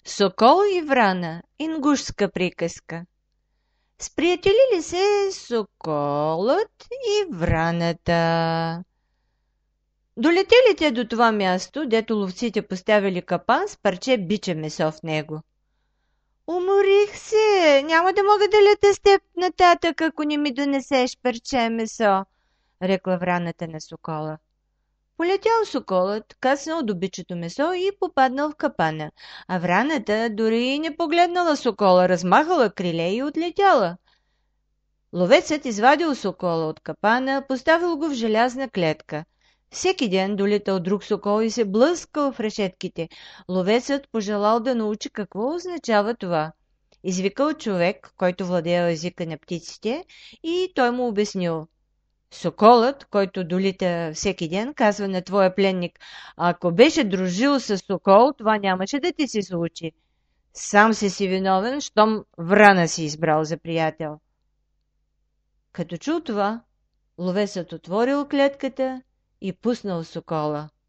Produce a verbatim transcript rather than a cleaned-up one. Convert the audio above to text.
Сокол и врана. Ингушска приказка. Сприятелили се соколът и враната. Долетели те до това място, дето ловците поставили капан с парче биче месо в него. Уморих се, няма да мога да лета с теб нататък, ако не ми донесеш парче месо, рекла враната на сокола. Полетял соколът, каснал до бичето месо и попаднал в капана, а враната дори и не погледнала сокола, размахала криле и отлетяла. Ловецът извадил сокола от капана, поставил го в желязна клетка. Всеки ден долетал друг сокол и се блъскал в решетките. Ловецът пожелал да научи какво означава това. Извикал човек, който владеел езика на птиците, и той му обяснил. Соколът, който долита всеки ден, казва на твоя пленник, ако беше дружил с сокол, това нямаше да ти се случи. Сам си си виновен, щом врана си избрал за приятел. Като чул това, ловецът отворил клетката и пуснал сокола.